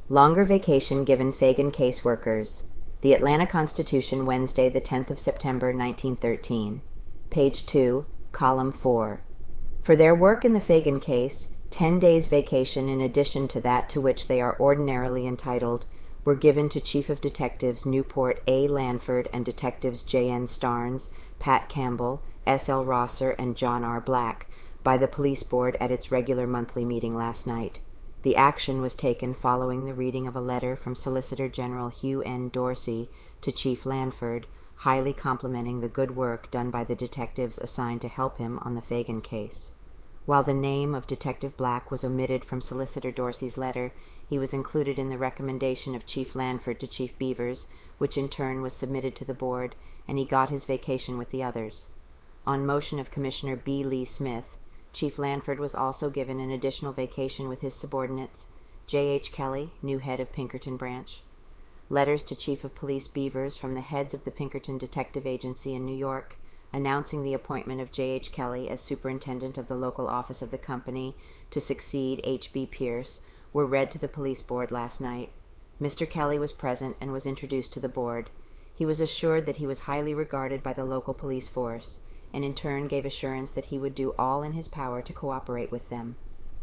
Longer vacation given Fagan caseworkers. The Atlanta Constitution, Wednesday, the 10th of September, 1913. Page 2, column 4. For their work in the Fagan case, 10 days vacation in addition to that to which they are ordinarily entitled were given to Chief of Detectives Newport A. Lanford and Detectives J. N. Starnes, Pat Campbell, S. L. Rosser, and John R. Black by the Police Board at its regular monthly meeting last night. The action was taken following the reading of a letter from Solicitor General Hugh N. Dorsey to Chief Lanford, highly complimenting the good work done by the detectives assigned to help him on the Fagan case. While the name of Detective Black was omitted from Solicitor Dorsey's letter, he was included in the recommendation of Chief Lanford to Chief Beavers, which in turn was submitted to the board, and he got his vacation with the others. On motion of Commissioner B. Lee Smith, Chief Lanford was also given an additional vacation with his subordinates, J. H. Kelly, new head of Pinkerton Branch. Letters to Chief of Police Beavers from the heads of the Pinkerton Detective Agency in New York, announcing the appointment of J. H. Kelly as superintendent of the local office of the company to succeed H. B. Pierce, were read to the police board last night. Mr. Kelly was present and was introduced to the board. He was assured that he was highly regarded by the local police force, and in turn gave assurance that he would do all in his power to cooperate with them.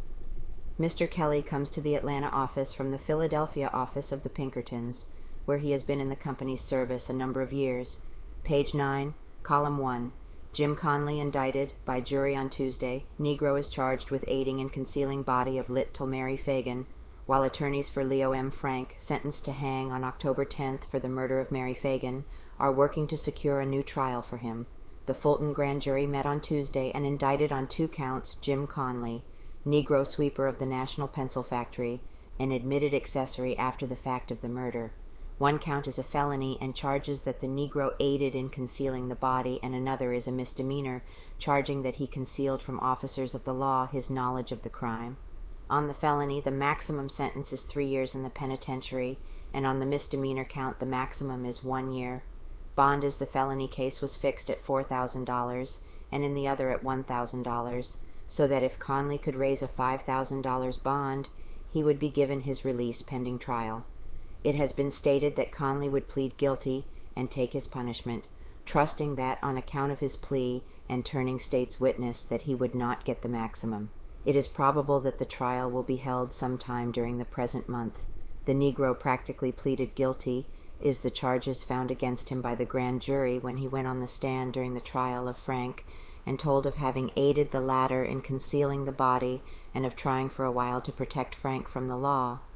Mr. Kelly comes to the Atlanta office from the Philadelphia office of the Pinkertons, where he has been in the company's service a number of years. Page 9, column 1. Jim Conley indicted by jury on Tuesday. Negro is charged with aiding and concealing body of Little Mary Fagan, while attorneys for Leo M. Frank, sentenced to hang on October 10th for the murder of Mary Fagan, are working to secure a new trial for him. The Fulton grand jury met on Tuesday and indicted on 2 counts Jim Conley, Negro sweeper of the National Pencil Factory, an admitted accessory after the fact of the murder. 1 count is a felony and charges that the Negro aided in concealing the body, and another is a misdemeanor, charging that he concealed from officers of the law his knowledge of the crime. On the felony, the maximum sentence is 3 years in the penitentiary, and on the misdemeanor count, the maximum is 1 year. Bond as the felony case was fixed at $4,000, and in the other at $1,000, so that if Conley could raise a $5,000 bond, he would be given his release pending trial. It has been stated that Conley would plead guilty and take his punishment, trusting that on account of his plea and turning state's witness that he would not get the maximum. It is probable that the trial will be held sometime during the present month. The Negro practically pleaded guilty is the charges found against him by the grand jury when he went on the stand during the trial of Frank and told of having aided the latter in concealing the body and of trying for a while to protect Frank from the law.